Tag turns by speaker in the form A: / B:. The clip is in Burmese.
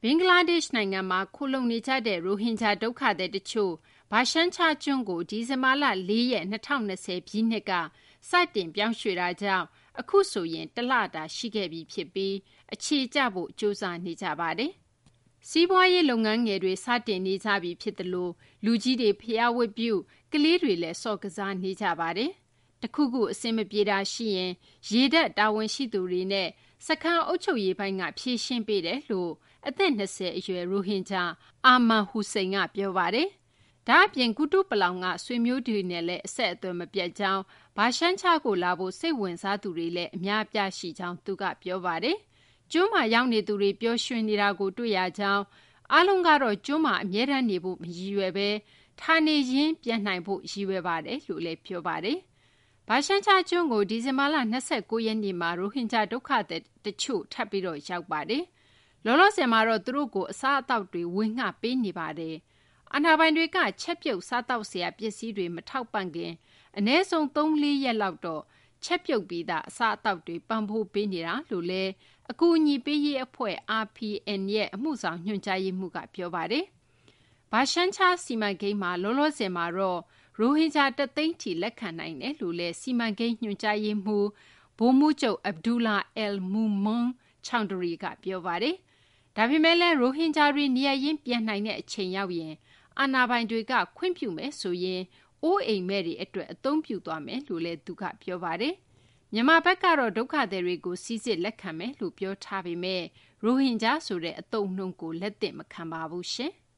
A: ဘင်္ဂလားဒေ့ရှ်နိုင်ငံမှာခိုလှုံနေကြတဲ့ရိုဟင်ဂျာဒုက္ခသည်တချို့ဘာရှန်ချာကျွန်းကိုဒီဇင်ဘာလ4ရက်2020ပြည့်နှစ်ကစတင်ပြောင်းရွှေ့တာကြောင့်အခုဆိုရင်တလတာရှိခဲ့ပြီဖြစ်ပြီးအခြေကျဖို့ကြိုးစားနေကြပါတယ်။စီးပွားရေးလုပ်ငန်းငယ်တွေစတင်နေကြပြီဖြစ်တယ်လို့လူကြီးတွေဖျားဝတ်ပြုကလေးတွေလည်းစော့ကစားနေကြပါတယ်။တခုခုအဆင်မပြေတာရှိရင်ရေတပ်တာဝန်ရှိသူတွေနဲ့စခန်းအုပ်ချုပ်ရေးပိုင်းကဖြေရှင်းပေးတယ်လို့အသက်20အရွယ်ရိုဟင်ဂျာအာမန်ဟူစိန်ကပြောပါတယ်။ဒါအပြင်ကုတုပလောင်ကဆွေမျိုးတွေနဲ့လည်းအဆက်အသွယ်မပြတ်ကြောင်းဘာရှန်ချာကိုလာဖို့စိတ်ဝင်စားသူတွေလည်းအများအပြားရှိကြောင်းသူကပြောပါတယ်။ကျွန်းမှာရောက်နေသူတွေပျော်ရွှင်နေတာကိုတွေ့ရကြောင်းအားလုံးကတော့ကျွန်းမှာအမြဲတမ်းနေဖို့မရည်ရွယ်ပဲဌာနေရင်းပြန်နိုင်ဖို့ရည်ရွယ်ပါတယ်လို့လည်းပြောပါတယ်။ဘာရှန်ချာကျွန်းကိုဒီဇင်ဘာလ29ရက်နေ့မှာရိုဟင်ဂျာဒုက္ခသည်တချို့ထပ်ပြီးတော့ရောက်ပါတယ်။လောလောဆယ်မှာတော့သူတို့ကိုအစားအသောက်တွေဝေငှပေးနေပါတယ်။အာဏာပိုင်တွေကချက်ပြုတ်စားတောက်စရာပစ္စည်းတွေမထောက်ပံ့ခင်အနည်းဆုံး 3-4 ရက်လောက်တော့ချက်ပြုတ်ပြီးသားအစားအသောက်တွေပံ့ပိုးပေးနေတာလို့လည်းအကူအညီပေးရေးအဖွဲ့ RPN ရဲ့အမှုဆောင်ညွှန်ကြားရေးမှူးကပြောပါတယ်။ဘာရှန်ချာစီမံကိန်းမှာလောလောဆယ်မှာတော့ရိုဟင်ဂျာ1သိန်းထိလက်ခံနိုင်တယ်လို့လည်းစီမံကိန်းညွှန်ကြားရေးမှူးဗိုလ်မှူးချုပ်အဗ်ဒူလာအယ်မူမွန်ချောင်ဒရီကပြောပါတယ်။ဒါပေမဲ့လည်းရိုဟင်ဂျာတွေနေရာရင်းပြန်နိုင်တဲ့အချိန်ရောက်ရင်အာဏာပိုင်တွေကခွင့်ပြုမယ်ဆိုရင်အိုးအိမ်မဲ့တွေအတွက်အသုံးပြုသွားမယ်လို့လည်းသူကပြောပါတယ်။မြန်မာဘက်ကတော့ဒုက္ခသည်တွေကိုစီစစ်လက်ခံမယ်လို့ပြောထားပေမဲ့ရိုဟင်ဂျာဆိုတဲ့အသုံးအနှုန်းကိုလက်သင့်မခံပါဘူးရှင်။